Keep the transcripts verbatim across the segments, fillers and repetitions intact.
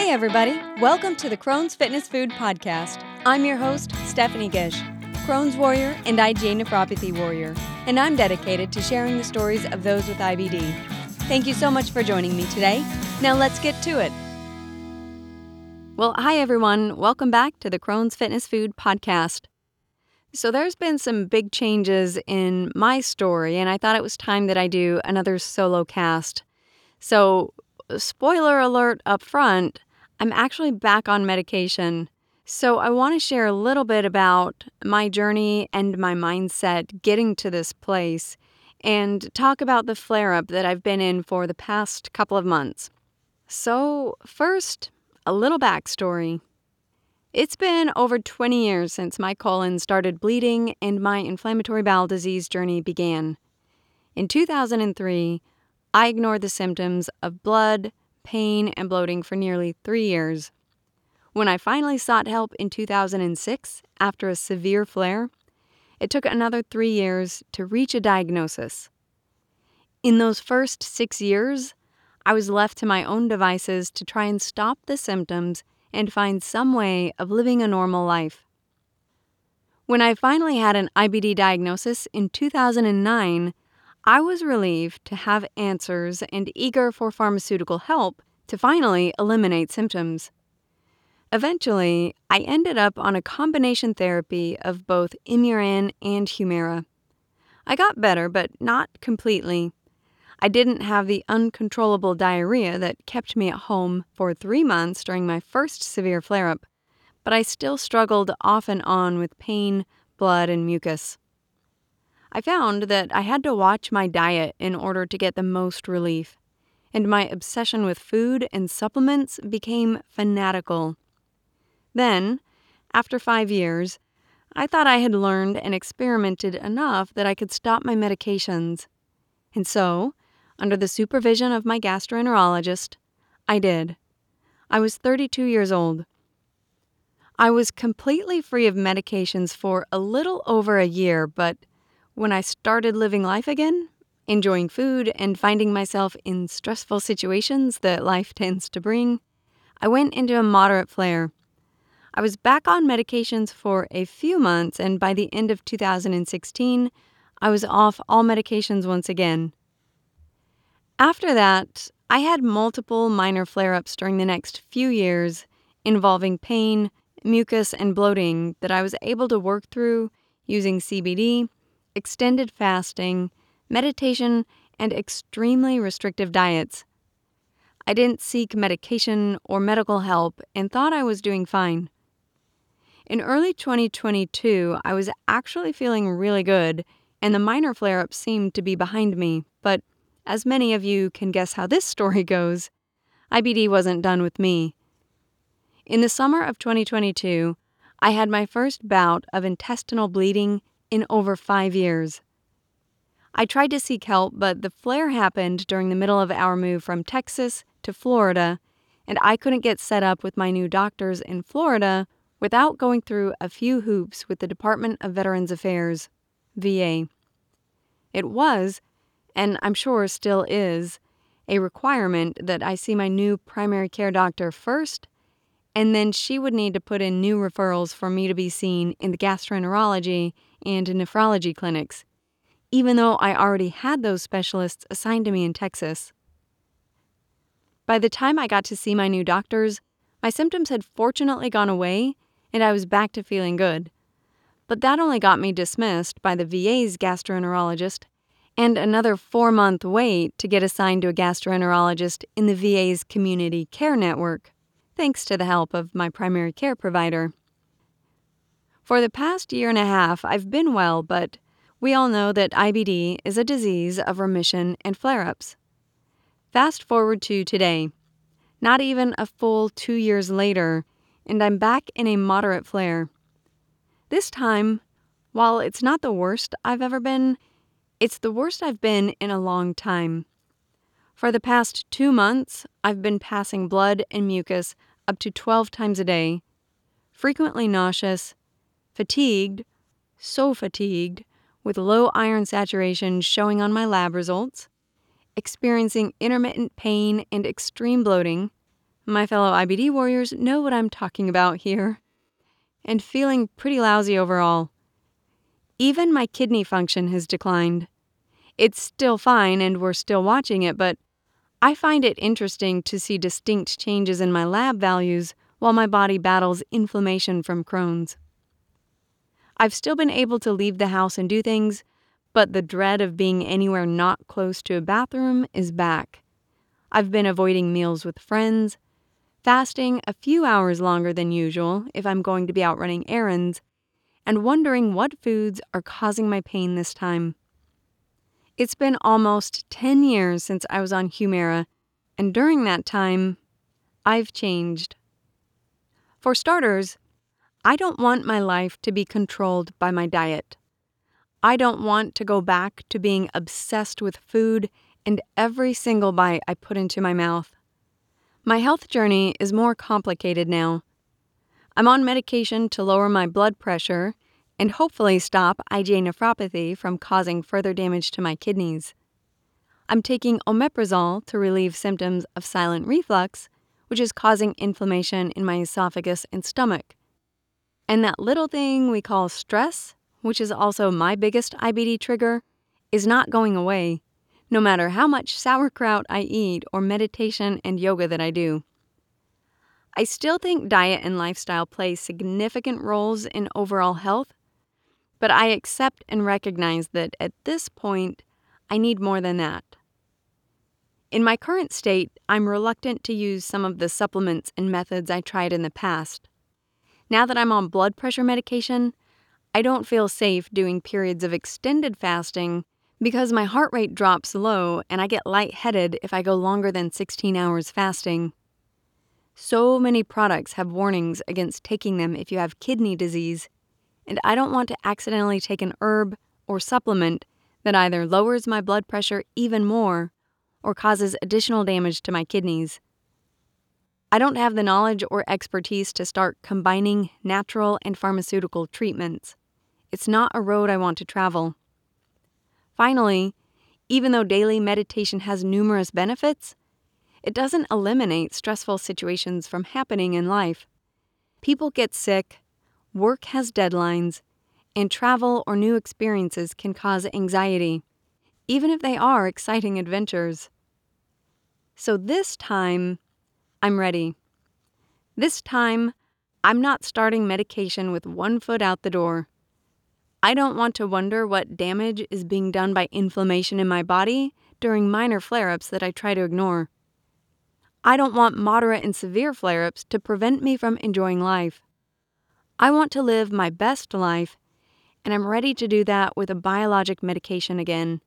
Hey everybody, welcome to the Crohn's Fitness Food Podcast. I'm your host, Stephanie Gish, Crohn's warrior and IgA nephropathy warrior, and I'm dedicated to sharing the stories of those with I B D. Thank you so much for joining me today. Now let's get to it. Well, hi everyone, welcome back to the Crohn's Fitness Food Podcast. So there's been some big changes in my story, and I thought it was time that I do another solo cast. So, spoiler alert up front, I'm actually back on medication. So I want to share a little bit about my journey and my mindset getting to this place and talk about the flare-up that I've been in for the past couple of months. So first, a little backstory. It's been over twenty years since my colon started bleeding and my inflammatory bowel disease journey began. In two thousand three, I ignored the symptoms of blood, pain, and bloating for nearly three years. When I finally sought help in two thousand six, after a severe flare, it took another three years to reach a diagnosis. In those first six years, I was left to my own devices to try and stop the symptoms and find some way of living a normal life. When I finally had an I B D diagnosis in two thousand nine, I was relieved to have answers and eager for pharmaceutical help to finally eliminate symptoms. Eventually, I ended up on a combination therapy of both Imuran and Humira. I got better, but not completely. I didn't have the uncontrollable diarrhea that kept me at home for three months during my first severe flare-up, but I still struggled off and on with pain, blood, and mucus. I found that I had to watch my diet in order to get the most relief, and my obsession with food and supplements became fanatical. Then, after five years, I thought I had learned and experimented enough that I could stop my medications. And so, under the supervision of my gastroenterologist, I did. I was thirty-two years old. I was completely free of medications for a little over a year, but when I started living life again, enjoying food and finding myself in stressful situations that life tends to bring, I went into a moderate flare. I was back on medications for a few months, and by the end of two thousand sixteen, I was off all medications once again. After that, I had multiple minor flare-ups during the next few years involving pain, mucus, and bloating that I was able to work through using C B D, extended fasting, meditation, and extremely restrictive diets. I didn't seek medication or medical help and thought I was doing fine. In early twenty twenty-two, I was actually feeling really good, and the minor flare-ups seemed to be behind me, but as many of you can guess how this story goes, I B D wasn't done with me. In the summer of twenty twenty-two, I had my first bout of intestinal bleeding in over five years. I tried to seek help, but the flare happened during the middle of our move from Texas to Florida, and I couldn't get set up with my new doctors in Florida without going through a few hoops with the Department of Veterans Affairs, V A. It was, and I'm sure still is, a requirement that I see my new primary care doctor first, and then she would need to put in new referrals for me to be seen in the gastroenterology and nephrology clinics, even though I already had those specialists assigned to me in Texas. By the time I got to see my new doctors, my symptoms had fortunately gone away, and I was back to feeling good. But that only got me dismissed by the V A's gastroenterologist, and another four-month wait to get assigned to a gastroenterologist in the V A's community care network, thanks to the help of my primary care provider. For the past year and a half, I've been well, but we all know that I B D is a disease of remission and flare-ups. Fast forward to today, not even a full two years later, and I'm back in a moderate flare. This time, while it's not the worst I've ever been, it's the worst I've been in a long time. For the past two months, I've been passing blood and mucus up to twelve times a day, frequently nauseous, fatigued, so fatigued, with low iron saturation showing on my lab results, experiencing intermittent pain and extreme bloating, my fellow I B D warriors know what I'm talking about here. And feeling pretty lousy overall. Even my kidney function has declined. It's still fine and we're still watching it, but I find it interesting to see distinct changes in my lab values while my body battles inflammation from Crohn's. I've still been able to leave the house and do things, but the dread of being anywhere not close to a bathroom is back. I've been avoiding meals with friends, fasting a few hours longer than usual if I'm going to be out running errands, and wondering what foods are causing my pain this time. It's been almost ten years since I was on Humira, and during that time, I've changed. For starters, I don't want my life to be controlled by my diet. I don't want to go back to being obsessed with food and every single bite I put into my mouth. My health journey is more complicated now. I'm on medication to lower my blood pressure and hopefully stop I G A nephropathy from causing further damage to my kidneys. I'm taking omeprazole to relieve symptoms of silent reflux, which is causing inflammation in my esophagus and stomach. And that little thing we call stress, which is also my biggest I B D trigger, is not going away, no matter how much sauerkraut I eat or meditation and yoga that I do. I still think diet and lifestyle play significant roles in overall health, but I accept and recognize that at this point, I need more than that. In my current state, I'm reluctant to use some of the supplements and methods I tried in the past. Now that I'm on blood pressure medication, I don't feel safe doing periods of extended fasting because my heart rate drops low and I get lightheaded if I go longer than sixteen hours fasting. So many products have warnings against taking them if you have kidney disease, and I don't want to accidentally take an herb or supplement that either lowers my blood pressure even more or causes additional damage to my kidneys. I don't have the knowledge or expertise to start combining natural and pharmaceutical treatments. It's not a road I want to travel. Finally, even though daily meditation has numerous benefits, it doesn't eliminate stressful situations from happening in life. People get sick, work has deadlines, and travel or new experiences can cause anxiety, even if they are exciting adventures. So this time, I'm ready. This time, I'm not starting medication with one foot out the door. I don't want to wonder what damage is being done by inflammation in my body during minor flare-ups that I try to ignore. I don't want moderate and severe flare-ups to prevent me from enjoying life. I want to live my best life, and I'm ready to do that with a biologic medication again.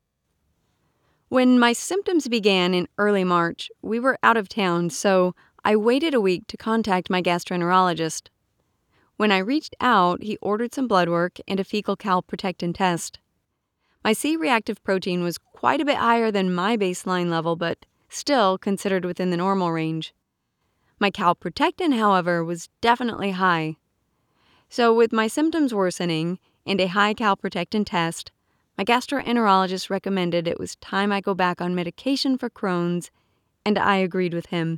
When my symptoms began in early March, we were out of town, so I waited a week to contact my gastroenterologist. When I reached out, he ordered some blood work and a fecal calprotectin test. My C-reactive protein was quite a bit higher than my baseline level, but still considered within the normal range. My calprotectin, however, was definitely high. So with my symptoms worsening and a high calprotectin test, my gastroenterologist recommended it was time I go back on medication for Crohn's, and I agreed with him.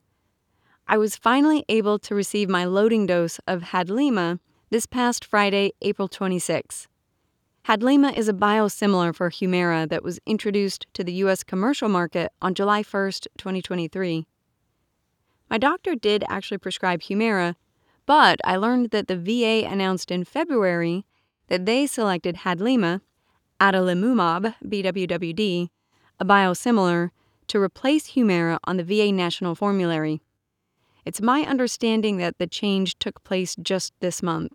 I was finally able to receive my loading dose of Hadlima this past Friday, April twenty-sixth. Hadlima is a biosimilar for Humira that was introduced to the U S commercial market on July first, twenty twenty-three. My doctor did actually prescribe Humira, but I learned that the V A announced in February that they selected Hadlima, adalimumab, B W W D, a biosimilar, to replace Humira on the V A national formulary. It's my understanding that the change took place just this month.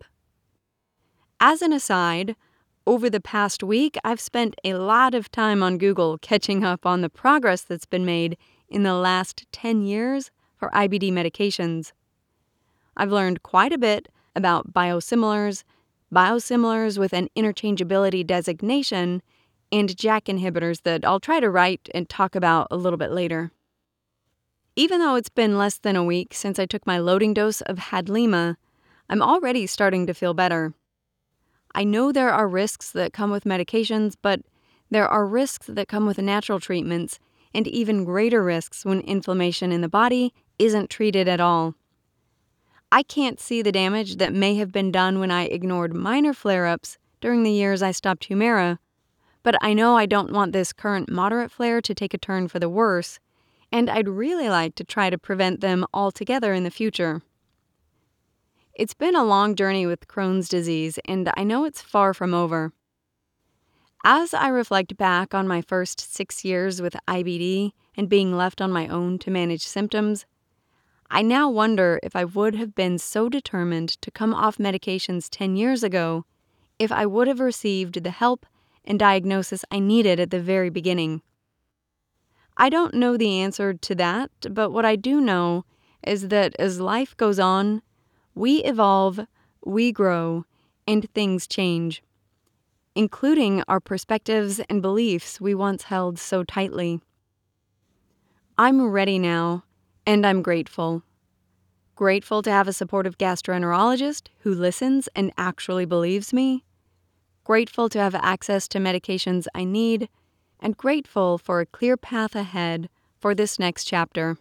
As an aside, over the past week, I've spent a lot of time on Google catching up on the progress that's been made in the last ten years for I B D medications. I've learned quite a bit about biosimilars, biosimilars with an interchangeability designation, and JAK inhibitors that I'll try to write and talk about a little bit later. Even though it's been less than a week since I took my loading dose of Hadlima, I'm already starting to feel better. I know there are risks that come with medications, but there are risks that come with natural treatments, and even greater risks when inflammation in the body isn't treated at all. I can't see the damage that may have been done when I ignored minor flare-ups during the years I stopped Humira, but I know I don't want this current moderate flare to take a turn for the worse, and I'd really like to try to prevent them altogether in the future. It's been a long journey with Crohn's disease, and I know it's far from over. As I reflect back on my first six years with I B D and being left on my own to manage symptoms, I now wonder if I would have been so determined to come off medications ten years ago if I would have received the help and diagnosis I needed at the very beginning. I don't know the answer to that, but what I do know is that as life goes on, we evolve, we grow, and things change, including our perspectives and beliefs we once held so tightly. I'm ready now, and I'm grateful. Grateful to have a supportive gastroenterologist who listens and actually believes me. Grateful to have access to medications I need, and grateful for a clear path ahead for this next chapter.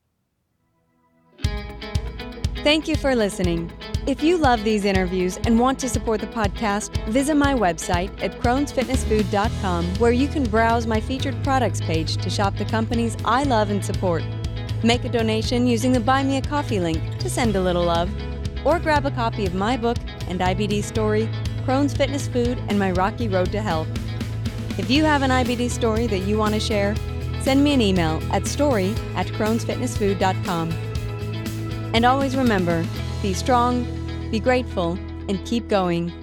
Thank you for listening. If you love these interviews and want to support the podcast, visit my website at crohns fitness food dot com, where you can browse my featured products page to shop the companies I love and support. Make a donation using the Buy Me a Coffee link to send a little love, or grab a copy of my book and I B D story, Crohn's Fitness Food and My Rocky Road to Health. If you have an I B D story that you want to share, send me an email at story at crohns fitness food dot com. And always remember, be strong, be grateful, and keep going.